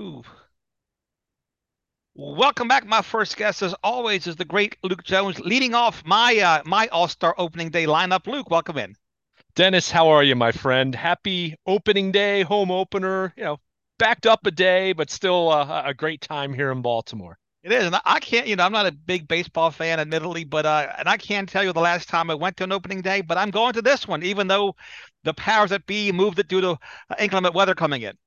Ooh. Welcome back. My first guest, as always, is the great Luke Jones, leading off my All-Star opening day lineup. Luke, welcome in. Dennis, how are you, my friend? Happy opening day, home opener. Backed up a day, but still a great time here in Baltimore. It is, and I can't, I'm not a big baseball fan, admittedly, but and I can't tell you the last time I went to an opening day, but I'm going to this one, even though the powers that be moved it due to inclement weather coming in.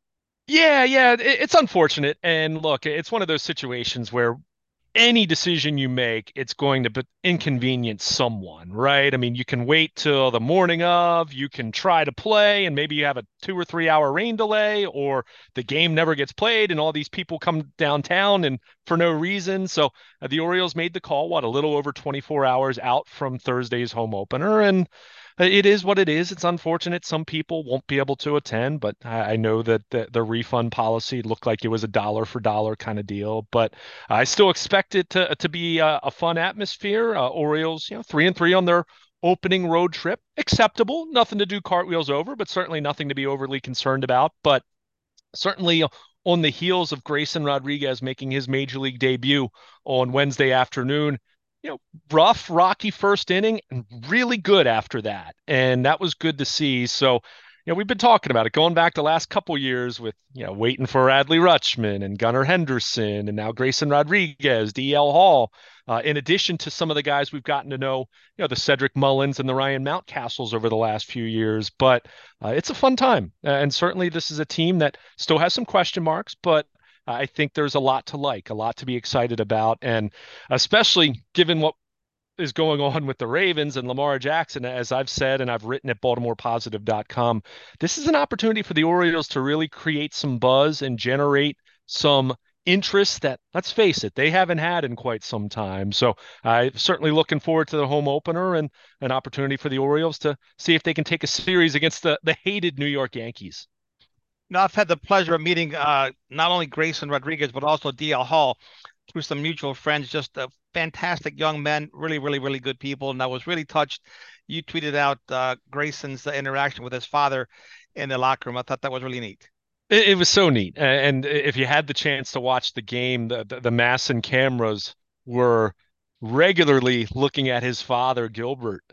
Yeah, it's unfortunate. And look, it's one of those situations where any decision you make, it's going to inconvenience someone, right? I mean, you can wait till the morning of, you can try to play, and maybe you have a 2 or 3 hour rain delay, or the game never gets played, and all these people come downtown and for no reason. So the Orioles made the call, what, a little over 24 hours out from Thursday's home opener, and it is what it is. It's unfortunate. Some people won't be able to attend, but I know that the refund policy looked like it was a dollar for dollar kind of deal. But I still expect it to be a fun atmosphere. Orioles, 3-3 on their opening road trip, acceptable. Nothing to do cartwheels over, but certainly nothing to be overly concerned about. But certainly on the heels of Grayson Rodriguez making his major league debut on Wednesday afternoon, you know, rough, rocky first inning and really good after that. And that was good to see. So, we've been talking about it going back the last couple years with, waiting for Adley Rutschman and Gunnar Henderson and now Grayson Rodriguez, DL Hall, in addition to some of the guys we've gotten to know, the Cedric Mullins and the Ryan Mountcastles over the last few years. But it's a fun time. And certainly this is a team that still has some question marks, but I think there's a lot to like, a lot to be excited about. And especially given what is going on with the Ravens and Lamar Jackson, as I've said and I've written at BaltimorePositive.com, this is an opportunity for the Orioles to really create some buzz and generate some interest that, let's face it, they haven't had in quite some time. So I'm certainly looking forward to the home opener and an opportunity for the Orioles to see if they can take a series against the hated New York Yankees. Now, I've had the pleasure of meeting not only Grayson Rodriguez, but also DL Hall through some mutual friends, just fantastic young men, really, really, really good people. And I was really touched. You tweeted out Grayson's interaction with his father in the locker room. I thought that was really neat. It was so neat. And if you had the chance to watch the game, the Masson cameras were regularly looking at his father, Gilbert,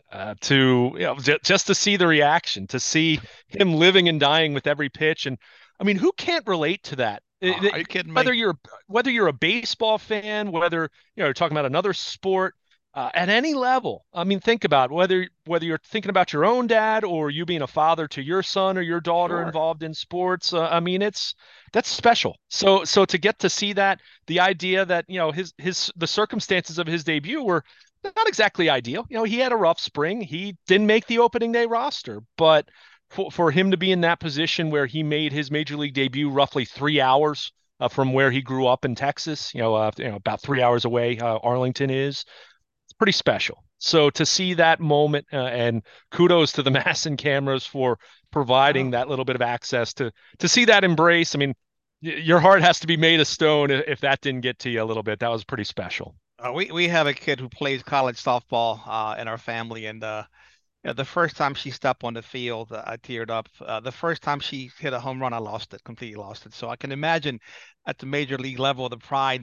to just to see the reaction, to see him living and dying with every pitch. And I mean, who can't relate to that? Are you kidding Whether me? you're a baseball fan, whether you're talking about another sport, at any level. I mean, think about whether you're thinking about your own dad or you being a father to your son or your daughter Sure. involved in sports. I mean, that's special. So to get to see that, the idea that his the circumstances of his debut were not exactly ideal. He had a rough spring. He didn't make the opening day roster, but for him to be in that position where he made his major league debut roughly 3 hours from where he grew up in Texas, about 3 hours away, Arlington is pretty special. So to see that moment, and kudos to the Masson cameras for providing Oh. that little bit of access to see that embrace. I mean, your heart has to be made of stone if that didn't get to you a little bit. That was pretty special. We have a kid who plays college softball in our family, and the first time she stepped on the field, I teared up. The first time she hit a home run, I lost it, completely lost it. So I can imagine at the major league level the pride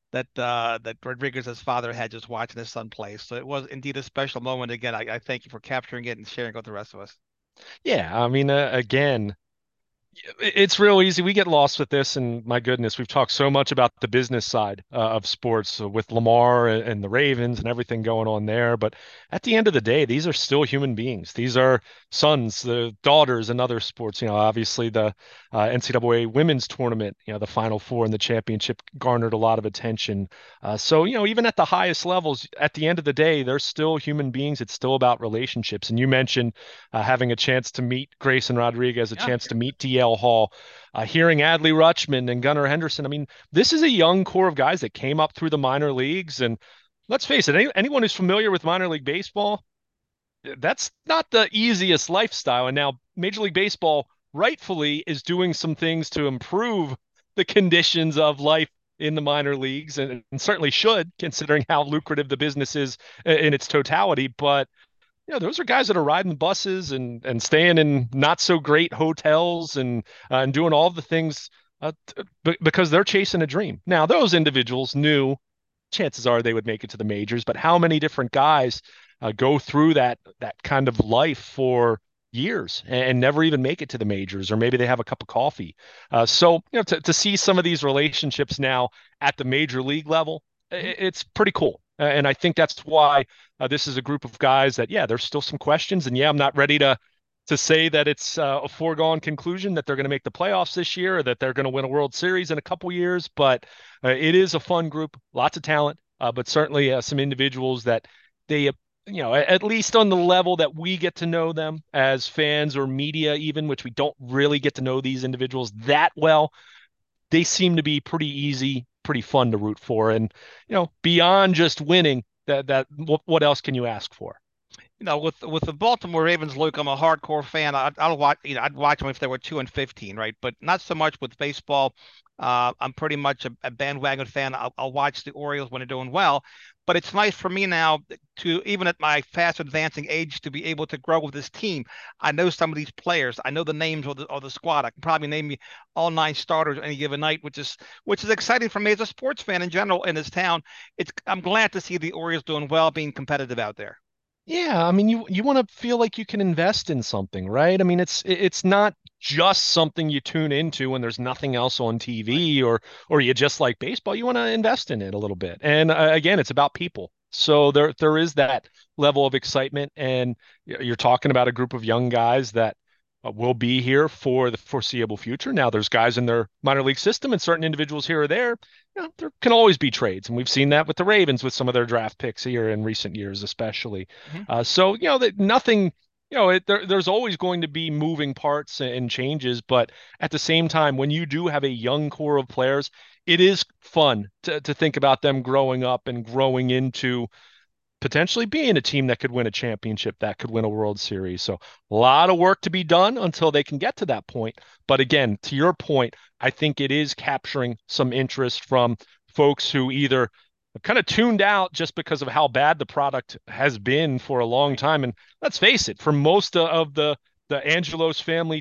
that Rodriguez's father had just watching his son play. So it was indeed a special moment. Again, I thank you for capturing it and sharing it with the rest of us. Yeah, I mean, again, it's real easy. We get lost with this, and my goodness, we've talked so much about the business side of sports with Lamar and the Ravens and everything going on there. But at the end of the day, these are still human beings. These are sons, the daughters, and other sports. Obviously the NCAA women's tournament, the Final Four and the championship garnered a lot of attention. So, even at the highest levels, at the end of the day, they're still human beings. It's still about relationships. And you mentioned having a chance to meet Grayson Rodriguez, a Yeah. chance to meet DL Hall, hearing Adley Rutschman and Gunnar Henderson. I mean, this is a young core of guys that came up through the minor leagues. And let's face it, anyone who's familiar with minor league baseball, that's not the easiest lifestyle. And now Major League Baseball rightfully is doing some things to improve the conditions of life in the minor leagues and certainly should, considering how lucrative the business is in its totality. But those are guys that are riding buses and staying in not so great hotels and doing all the things because they're chasing a dream. Now, those individuals knew chances are they would make it to the majors, but how many different guys go through that kind of life for years and never even make it to the majors, or maybe they have a cup of coffee. To see some of these relationships now at the major league level, Mhm. it's pretty cool. And I think that's why this is a group of guys that, yeah, there's still some questions. And yeah, I'm not ready to say that it's a foregone conclusion that they're going to make the playoffs this year or that they're going to win a World Series in a couple years. But it is a fun group, lots of talent, but certainly some individuals that they, at least on the level that we get to know them as fans or media, even, which we don't really get to know these individuals that well, they seem to be pretty easy, pretty fun to root for. And, beyond just winning, what else can you ask for? With the Baltimore Ravens, Luke, I'm a hardcore fan. I'll watch, I'd watch them if they were 2-15, right? But not so much with baseball. I'm pretty much a bandwagon fan. I'll watch the Orioles when they're doing well. But it's nice for me now to, even at my fast advancing age, to be able to grow with this team. I know some of these players. I know the names of the squad. I can probably name you all 9 starters any given night, which is exciting for me as a sports fan in general in this town. I'm glad to see the Orioles doing well, being competitive out there. Yeah, I mean, you want to feel like you can invest in something, right? I mean, it's not just something you tune into when there's nothing else on Right. TV, or you just like baseball. You want to invest in it a little bit. And again, it's about people. So there is that level of excitement, and you're talking about a group of young guys that will be here for the foreseeable future. Now, there's guys in their minor league system and certain individuals here or there. There can always be trades, and we've seen that with the Ravens with some of their draft picks here in recent years, especially. Mhm. That nothing, there's always going to be moving parts and changes, but at the same time, when you do have a young core of players, it is fun to think about them growing up and growing into potentially being a team that could win a championship, that could win a World Series. So a lot of work to be done until they can get to that point. But again, to your point, I think it is capturing some interest from folks who either kind of tuned out just because of how bad the product has been for a long Right. time. And let's face it, for most of the Angelos family,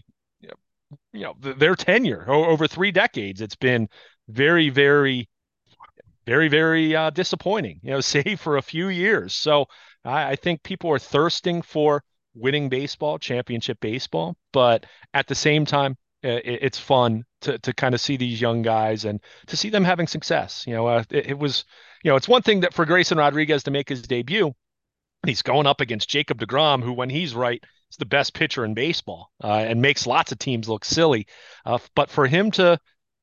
their tenure over 3 decades, it's been very, very very, very disappointing, save for a few years. So I think people are thirsting for winning baseball, championship baseball, but at the same time, it's fun to kind of see these young guys and to see them having success. It was, it's one thing that for Grayson Rodriguez to make his debut, he's going up against Jacob DeGrom, who, when he's right, is the best pitcher in baseball and makes lots of teams look silly. But for him to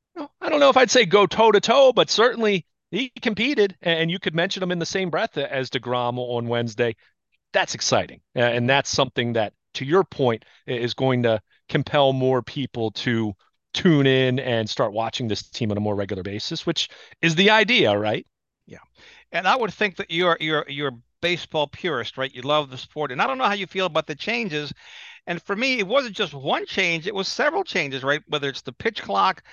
I don't know if I'd say go toe to toe, but certainly he competed, and you could mention him in the same breath as DeGrom on Wednesday. That's exciting, and Mhm. that's something that, to your point, is going to compel more people to tune in and start watching this team on a more regular basis, which is the idea, right? Yeah. And I would think that you're a baseball purist, right? You love the sport. And I don't know how you feel about the changes. And for me, it wasn't just one change, it was several changes, right? Whether it's the pitch clock,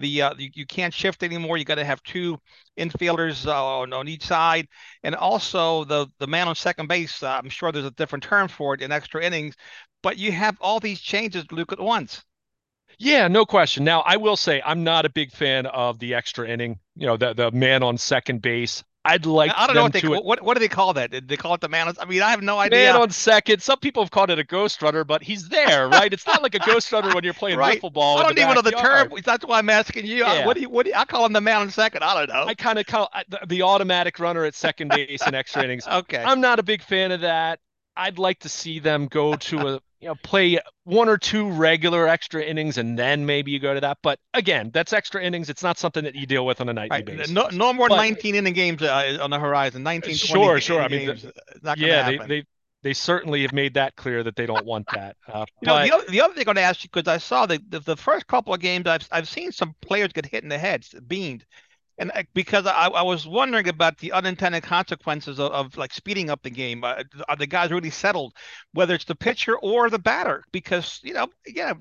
you can't shift anymore. You got to have two infielders on each side, and also the man on second base. I'm sure there's a different term for it in extra innings, but you have all these changes, Luke, at once. Yeah, no question. Now, I will say I'm not a big fan of the extra inning, the man on second base. I'd like I don't know them to what do they call that? Did they call it the man? I mean, I have no man idea. on second. Some people have called it a ghost runner, but he's there, right? It's not like a ghost runner when you're playing Right. wiffle ball I in the don't even know the term. backyard. That's why I'm asking you. Yeah. What do you, I call him the man on second? I don't know. I kind of call the automatic runner at second base in extra innings. Okay. I'm not a big fan of that. I'd like to see them go to play one or two regular extra innings and then maybe you go to that. But again, that's extra innings. It's not something that you deal with on a nightly Right. No, basis. no more But 19 inning games on the horizon. 19, 20 sure, sure. I inning mean, games. Not going to yeah, happen. they certainly have made that clear that they don't want that. The But other thing I'm going to ask you, because I saw the first couple of games, I've seen some players get hit in the head, beamed. And because I was wondering about the unintended consequences of like speeding up the game. Are the guys really settled, whether it's the pitcher or the batter? Because, yeah,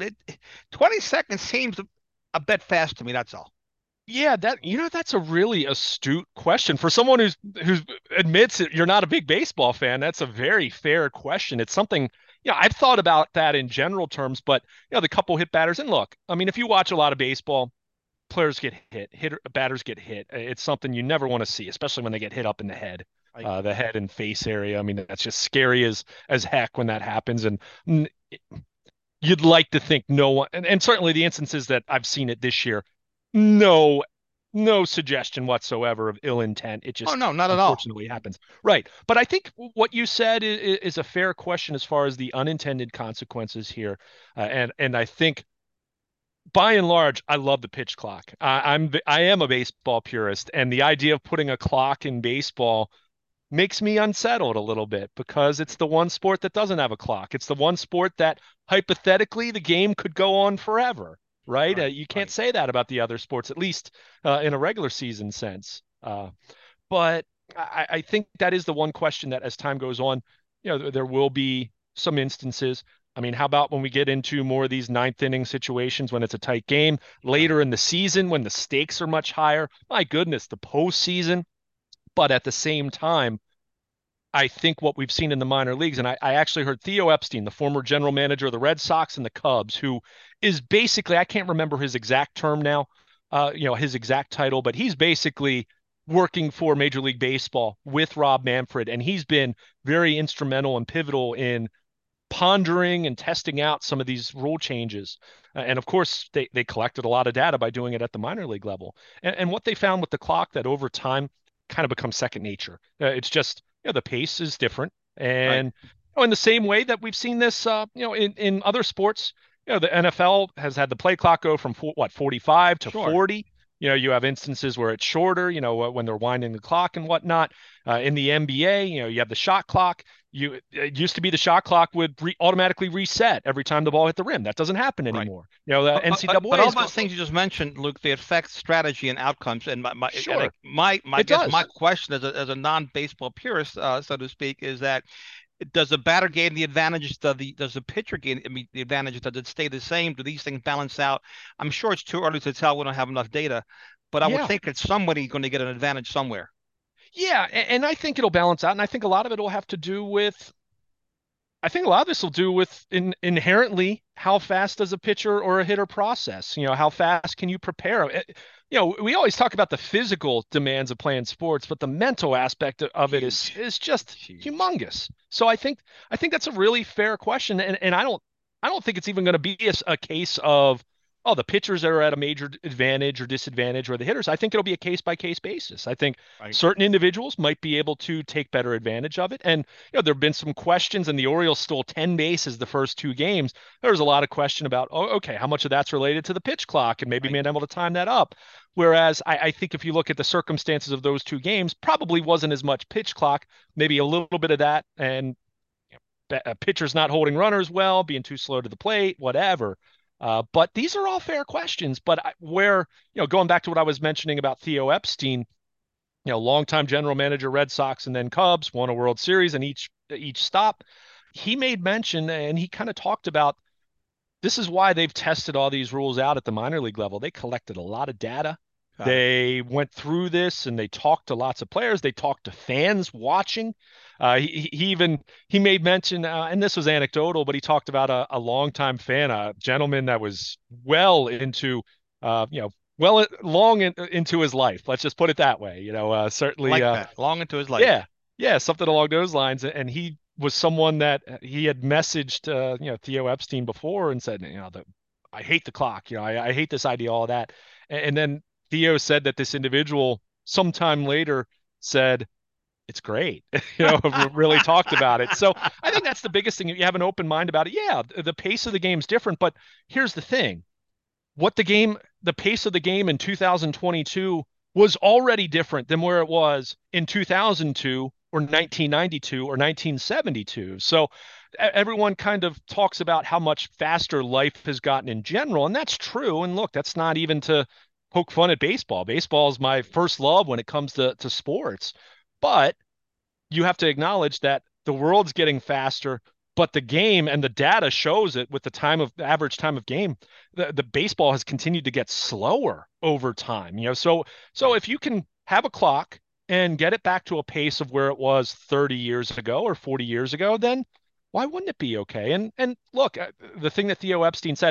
20 seconds seems a bit fast to me. That's all. yeah, that's a really astute question for someone who's admits that you're not a big baseball fan. That's a very fair question. It's something, I've thought about that in general terms, but the couple hit batters and look, I mean, if you watch a lot of baseball, players get batters get hit. It's something you never want to see, especially when they get hit up in Right. the head and face area. I mean, that's just scary as heck when that happens. And you'd like to think no one, and certainly the instances that I've seen it this year, no, no suggestion whatsoever of ill intent. It Oh just no, not at all. unfortunately happens. Right. But I think what you said is a fair question as far as the unintended consequences here. And I think by and large, I love the pitch clock. I am a baseball purist, and the idea of putting a clock in baseball makes me unsettled a little bit because it's the one sport that doesn't have a clock. It's the one sport that hypothetically the game could go on forever, right? Right. You can't Right. say that about the other sports, at least in a regular season sense. But I think that is the one question that as time goes on, there will be some instances. I mean, how about when we get into more of these ninth inning situations when it's a tight game Right. later in the season when the stakes are much higher? My goodness, the postseason. But at the same time, I think what we've seen in the minor leagues, and I actually heard Theo Epstein, the former general manager of the Red Sox and the Cubs, who is basically, I can't remember his exact term now, his exact title, but he's basically working for Major League Baseball with Rob Manfred, and he's been very instrumental and pivotal in pondering and testing out some of these rule changes. And of course, they collected a lot of data by doing it at the minor league level. And what they found with the clock that over time kind of becomes second nature. It's just, the pace is different. Right. And in the same way that we've seen this, in other sports, the NFL has had the play clock go from 45 to Sure. 40. You have instances where it's shorter, when they're winding the clock and whatnot. In the NBA, you have the shot clock. It used to be the shot clock would automatically reset every time the ball hit the rim. That doesn't happen Right. anymore. The But NCAA all has gone. those things you just mentioned, Luke, they affect strategy and outcomes. And Sure, my it guess, my does. question as a non-baseball purist, so to speak, is that does the batter gain the advantage? Does the pitcher gain, I mean, the advantage? Does it stay the same? Do these things balance out? I'm sure it's too early to tell. We don't have enough data, but I would Yeah, think that somebody going to get an advantage somewhere. yeah, and I think it'll balance out, and I think a lot of it will have to do with. I think a lot of this will do with inherently how fast does a pitcher or a hitter process? How fast can you prepare? We always talk about the physical demands of playing sports, but the mental aspect of it is Huge. is just It's huge. humongous. So I think that's a really fair question, and I don't think it's even going to be a case of the pitchers that are at a major advantage or disadvantage or the hitters. I think it'll be a case by case basis. I think Right. certain individuals might be able to take better advantage of it, and there have been some questions, and the Orioles stole 10 bases the first two games. There was a lot of question about, okay, how much of that's related to the pitch clock and maybe Right. being able to time that up. Whereas I think if you look at the circumstances of those two games, probably wasn't as much pitch clock, maybe a little bit of that, and pitchers not holding runners well, being too slow to the plate, whatever. But these are all fair questions. But where, going back to what I was mentioning about Theo Epstein, longtime general manager, Red Sox and then Cubs, won a World Series in each stop. He made mention and he kind of talked about this is why they've tested all these rules out at the minor league level. They collected a lot of data. Got it. They went through this and they talked to lots of players. They talked to fans watching. He made mention, and this was anecdotal, but he talked about a longtime fan, a gentleman that was well into, into his life. Let's just put it that way. I Certainly, like that. Long into his life. yeah, yeah, something along those lines. And he was someone that he had messaged, Theo Epstein before and said, I hate the clock. I hate this idea, all of that. And then Theo said that this individual sometime later said, it's great. Really talked about it. So I think that's the biggest thing. You have an open mind about it. Yeah, the pace of the game's different, but here's the thing the pace of the game in 2022 was already different than where it was in 2002 or 1992 or 1972. So everyone kind of talks about how much faster life has gotten in general, and that's true. And look, that's not even to poke fun at baseball. Baseball is my first love when it comes to sports. But you have to acknowledge that the world's getting faster, but the game and the data shows it with the average time of game, the baseball has continued to get slower over time. So Right. if you can have a clock and get it back to a pace of where it was 30 years ago or 40 years ago, then why wouldn't it be okay? And look, the thing that Theo Epstein said, and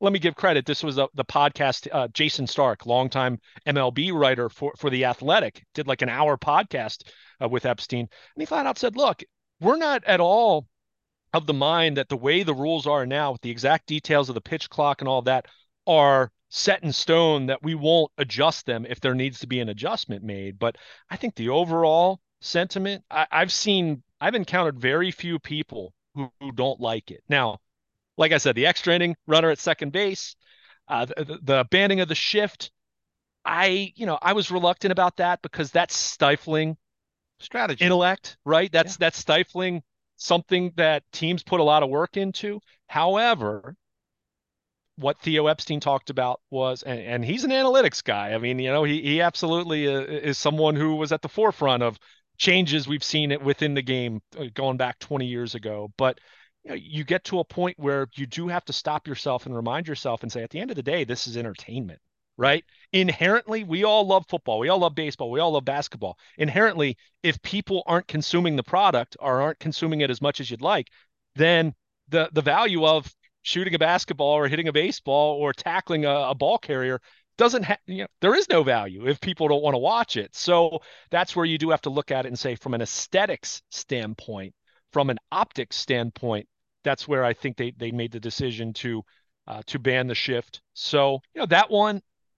let me give credit. This was the podcast. Jason Stark, longtime MLB writer for The Athletic, did like an hour podcast with Epstein, and he flat out said, "Look, we're not at all of the mind that the way the rules are now, with the exact details of the pitch clock and all that, are set in stone, that we won't adjust them if there needs to be an adjustment made." But I think the overall sentiment, I've encountered very few people who don't like it. Now, like I said, the extra inning runner at second base, the banning of the shift, I was reluctant about that because that's stifling Strategy. intellect, right? Yeah. That's stifling something that teams put a lot of work into. However, what Theo Epstein talked about was, and he's an analytics guy. I mean, he absolutely is someone who was at the forefront of changes we've seen it within the game going back 20 years ago. But you get to a point where you do have to stop yourself and remind yourself and say, at the end of the day, this is entertainment, Right. right? Inherently, we all love football, we all love baseball, we all love basketball. Inherently, if people aren't consuming the product or aren't consuming it as much as you'd like, then the value of shooting a basketball or hitting a baseball or tackling a ball carrier doesn't have, there is no value if people don't want to watch it. So that's where you do have to look at it and say, from an aesthetics standpoint, from an optics standpoint, that's where I think they made the decision to ban the shift. So that one,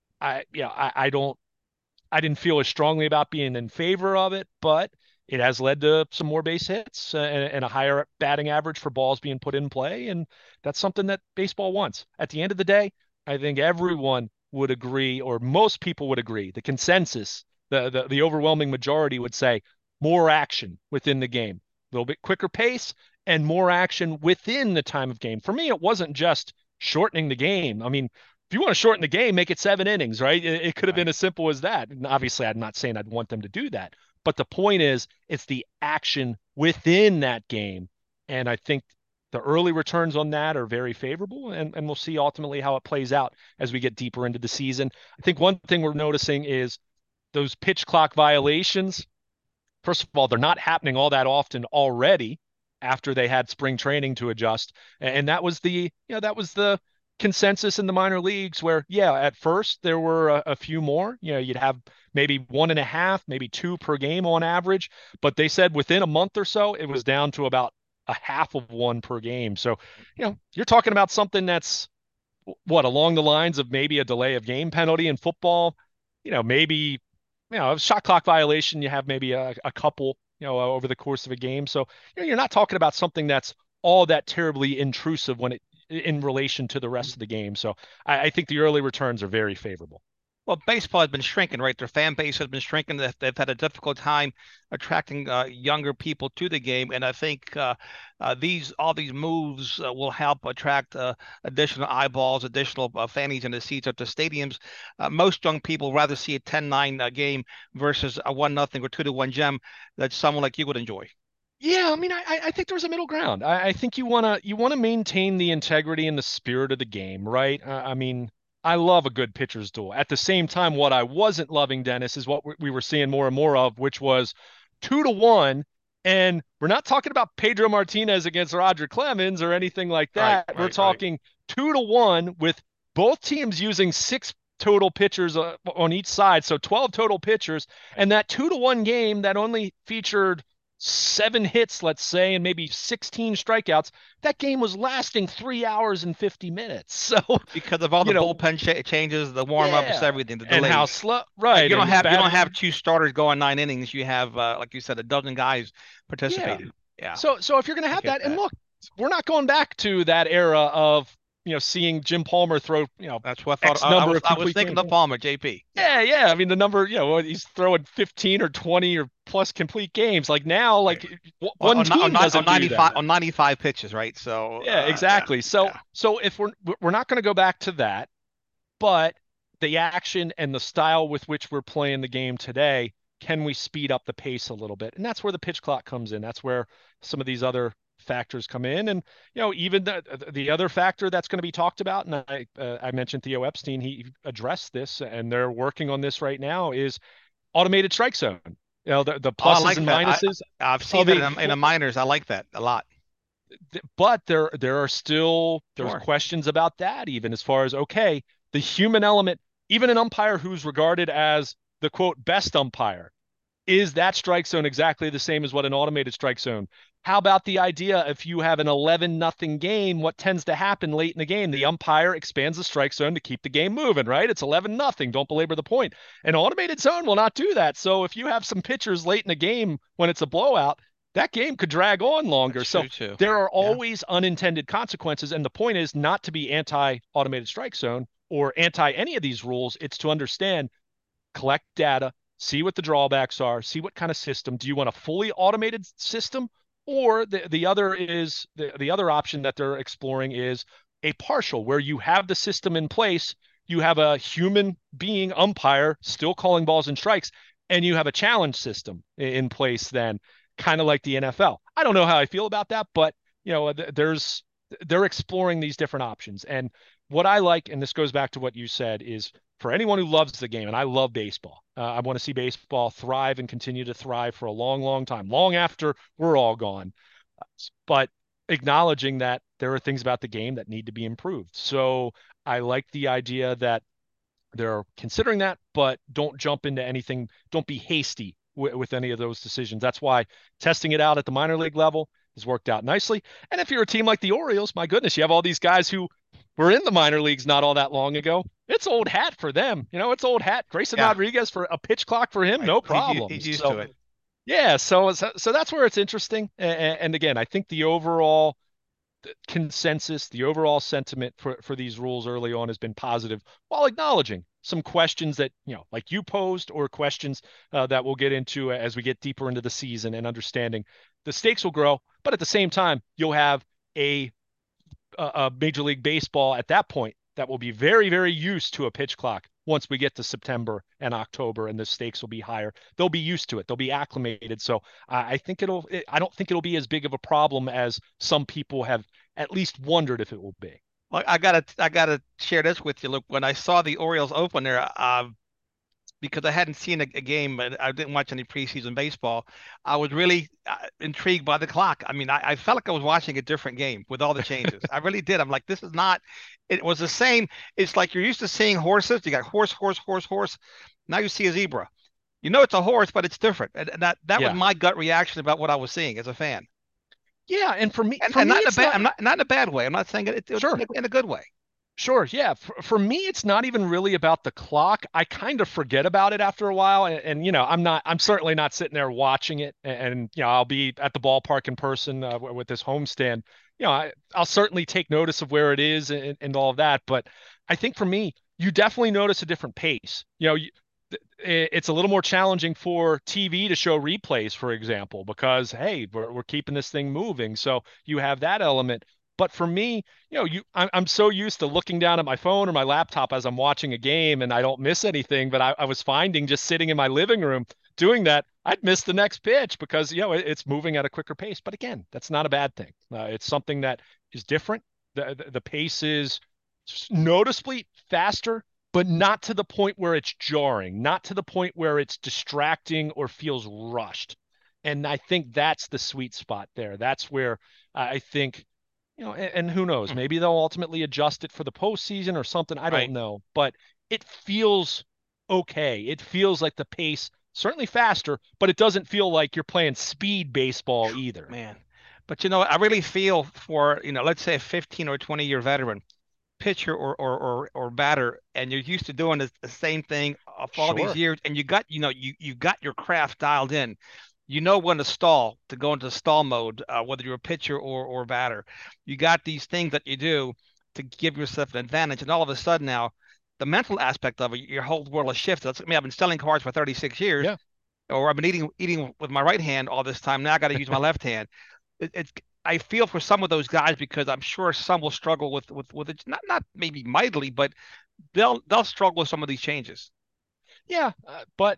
I didn't feel as strongly about being in favor of it, but it has led to some more base hits and a higher batting average for balls being put in play. And that's something that baseball wants. At the end of the day, I think everyone would agree, or most people would agree, the consensus, the overwhelming majority would say more action within the game, a little bit quicker pace and more action within the time of game. For me, it wasn't just shortening the game. I mean, if you want to shorten the game, make it 7 innings, right? It could have been Right. as simple as that. And obviously, I'm not saying I'd want them to do that, but the point is, it's the action within that game. And I think the early returns on that are very favorable, and we'll see ultimately how it plays out as we get deeper into the season. I think one thing we're noticing is those pitch clock violations. First of all, they're not happening all that often already after they had spring training to adjust. And that was the consensus in the minor leagues where, yeah, at first there were a few more. You'd have maybe one and a half, maybe two per game on average. But they said within a month or so, it was down to about a half of one per game. So, you're talking about something that's what, along the lines of maybe a delay of game penalty in football, maybe, a shot clock violation, you have maybe a couple, over the course of a game. So, you're not talking about something that's all that terribly intrusive when it in relation to the rest of the game. So I think the early returns are very favorable. Well, baseball has been shrinking, right? Their fan base has been shrinking. They've had a difficult time attracting younger people to the game, and I think these all these moves will help attract additional eyeballs, additional fannies in the seats at the stadiums. Most young people rather see a 10-9 game versus a 1-0 or 2-1 gem that someone like you would enjoy. Yeah, I mean, I think there's a middle ground. I think you wanna maintain the integrity and the spirit of the game, right? I mean, I love a good pitcher's duel. At the same time, what I wasn't loving, Dennis, is what we were seeing more and more of, which was 2-1. And we're not talking about Pedro Martinez against Roger Clemens or anything like Right, that. We're right, right. talking 2-1 with both teams using six total pitchers on each side, so 12 total pitchers. And that 2-1 game that only featured 7 hits, let's say, and maybe 16 strikeouts, that game was lasting 3 hours and 50 minutes. So, Because of all the you know, bullpen changes, the warm ups, yeah. everything, the And how delays. slow, right. You don't And have batting, two starters going 9 innings. You have, like you said, a dozen guys yeah. participating. Yeah, So if you're going to I have get that, and that. look, we're not going back to that era of, seeing Jim Palmer throw, That's what I thought. X number of I was complete thinking games. of Palmer, JP. Yeah, Yeah, yeah. I mean, the number, he's throwing 15 or 20 or plus complete games. Like now, right. like one team On doesn't do that. 95 pitches, right? So, Yeah, yeah, exactly. So yeah. so if we're not going to go back to that, but the action and the style with which we're playing the game today, can we speed up the pace a little bit? And that's where the pitch clock comes in. That's where some of these other factors come in. And even the other factor that's going to be talked about, and I mentioned Theo Epstein, he addressed this, and they're working on this right now, is automated strike zone. The Oh, I pluses like and that. minuses I've seen of that a in the minors. I like that a lot. But there are still there's Sure. questions about that, even as far as, okay, the human element, even an umpire who's regarded as the quote best umpire, is that strike zone exactly the same as what an automated strike zone? How about the idea, if you have an 11-0 game, what tends to happen late in the game? The umpire expands the strike zone to keep the game moving, right? It's 11-0. Don't belabor the point. An automated zone will not do that. So if you have some pitchers late in the game when it's a blowout, that game could drag on longer. That's So true too. there are Yeah. always unintended consequences. And the point is not to be anti automated strike zone or anti any of these rules. It's to understand, collect data, see what the drawbacks are, see what kind of system. Do you want a fully automated system? Or the other option that they're exploring is a partial, where you have the system in place, you have a human being umpire still calling balls and strikes, and you have a challenge system in place then, kind of like the NFL. I don't know how I feel about that, but they're exploring these different options. And what I like, and this goes back to what you said, is for anyone who loves the game, and I love baseball, I want to see baseball thrive and continue to thrive for a long, long time, long after we're all gone. But acknowledging that there are things about the game that need to be improved. So I like the idea that they're considering that, but don't jump into anything. Don't be hasty with any of those decisions. That's why testing it out at the minor league level has worked out nicely. And if you're a team like the Orioles, my goodness, you have all these guys who were in the minor leagues not all that long ago. It's old hat for them. It's old hat. Grayson Yeah. Rodriguez, for a pitch clock for him, Right. no He's problems. used So to it. yeah, so that's where it's interesting. And again, I think the overall consensus, the overall sentiment for these rules early on has been positive, while acknowledging some questions that, like you posed, or questions that we'll get into as we get deeper into the season, and understanding the stakes will grow. But at the same time, you'll have a, a Major League Baseball at that point that will be very, very used to a pitch clock. Once we get to September and October, and the stakes will be higher, they'll be used to it. They'll be acclimated. So I think I don't think it'll be as big of a problem as some people have at least wondered if it will be. Well, I gotta share this with you. Look, when I saw the Orioles open there, because I hadn't seen a game and I didn't watch any preseason baseball, I was really intrigued by the clock. I mean, I felt like I was watching a different game with all the changes. I really did. I'm like, this is not. It was the same. It's like you're used to seeing horses. You got horse, horse, horse, horse. Now you see a zebra. You know it's a horse, but it's different. And that was Yeah. my gut reaction about what I was seeing as a fan. Yeah. And for And me, not in a it's bad. not. I'm not in a bad way. I'm not saying it Sure. in a good way. Sure. Yeah. For me, it's not even really about the clock. I kind of forget about it after a while. And I'm certainly not sitting there watching it. And I'll be at the ballpark in person with this homestand. I'll certainly take notice of where it is, and all of that. But I think for me, you definitely notice a different pace. It's a little more challenging for TV to show replays, for example, because, hey, we're keeping this thing moving. So you have that element. But for me, I'm so used to looking down at my phone or my laptop as I'm watching a game, and I don't miss anything. But I was finding, just sitting in my living room doing that, I'd miss the next pitch because it's moving at a quicker pace. But again, that's not a bad thing. It's something that is different. The pace is noticeably faster, but not to the point where it's jarring, not to the point where it's distracting or feels rushed. And I think that's the sweet spot there. That's where I think, and who knows, Hmm. maybe they'll ultimately adjust it for the postseason or something. I don't Right. know, but it feels okay. It feels like the pace, certainly faster, but it doesn't feel like you're playing speed baseball either. Man. But I really feel for, let's say a 15 or 20-year veteran pitcher or batter, and you're used to doing the same thing for all these Sure. years, and you got your craft dialed in. You know when to stall, to go into stall mode, whether you're a pitcher or batter. You got these things that you do to give yourself an advantage, and all of a sudden now, the mental aspect of it, your whole world has shifted. I mean, I've been selling cards for 36 years, Yeah. or I've been eating with my right hand all this time. Now I got to use my left hand. It's I feel for some of those guys because I'm sure some will struggle with it, not maybe mightily, but they'll struggle with some of these changes. Yeah, but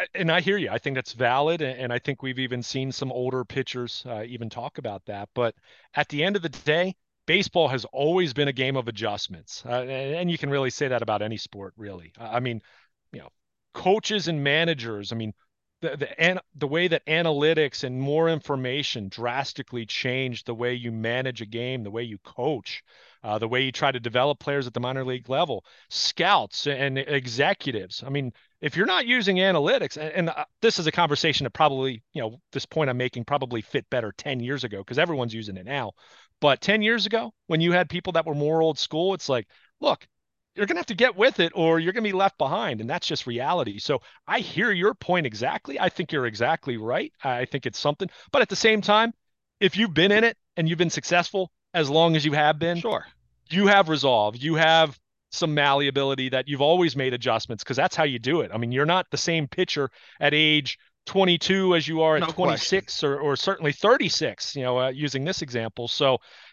I hear you. I think that's valid, and I think we've even seen some older pitchers even talk about that. But at the end of the day, baseball has always been a game of adjustments, and you can really say that about any sport, really. I mean, you know, coaches and managers. I mean, the way that analytics and more information drastically changed the way you manage a game, the way you coach, the way you try to develop players at the minor league level, scouts and executives. I mean, if you're not using analytics, and this is a conversation that probably, this point I'm making probably fit better 10 years ago because everyone's using it now. But 10 years ago, when you had people that were more old school, it's like, look, you're going to have to get with it or you're going to be left behind. And that's just reality. So I hear your point exactly. I think you're exactly right. I think it's something. But at the same time, if you've been in it and you've been successful as long as you have been, Sure. you have resolve. You have some malleability that you've always made adjustments because that's how you do it. I mean, you're not the same pitcher at age 22 as you are at No question. 26 or certainly 36, using this example. So,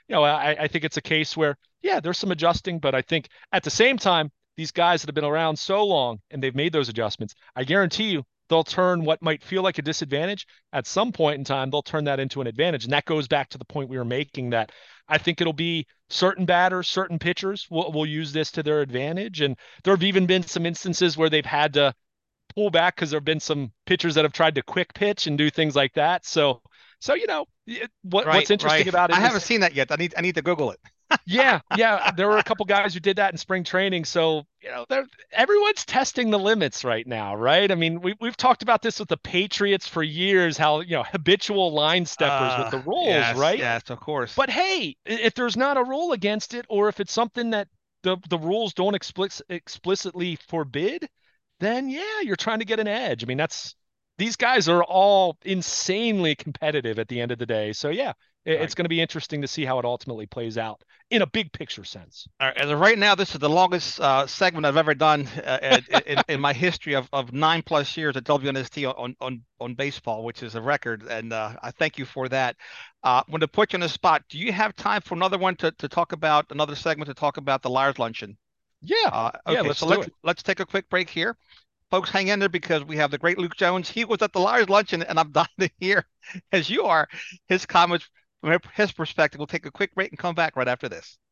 I think it's a case where, yeah, there's some adjusting, but I think at the same time, these guys that have been around so long and they've made those adjustments, I guarantee you they'll turn what might feel like a disadvantage at some point in time, they'll turn that into an advantage. And that goes back to the point we were making that I think it'll be certain batters, certain pitchers will use this to their advantage. And there have even been some instances where they've had to pull back because there have been some pitchers that have tried to quick pitch and do things like that. So what's Right, interesting right. about I it haven't is, seen that yet. I need to Google it. yeah, there were a couple guys who did that in spring training. So, everyone's testing the limits right now, right? I mean, we've talked about this with the Patriots for years, how, habitual line steppers with the rules, Yes, right? yes, of course. But hey, if there's not a rule against it, or if it's something that the rules don't explicitly forbid, then yeah, you're trying to get an edge. I mean, these guys are all insanely competitive at the end of the day. So yeah, Right. it's going to be interesting to see how it ultimately plays out in a big picture sense. All right. As of right now, this is the longest segment I've ever done in my history of 9+ years at WNST on baseball, which is a record, and I thank you for that. I'm going to put you on the spot. Do you have time for another one to talk about another segment to talk about the Liars Luncheon? Yeah, yeah, Okay, let's so do let's it. let's take a quick break here. Folks, hang in there because we have the great Luke Jones. He was at the Liars Luncheon, and I'm dying to hear, as you are, his comments from his perspective. We'll take a quick break and come back right after this.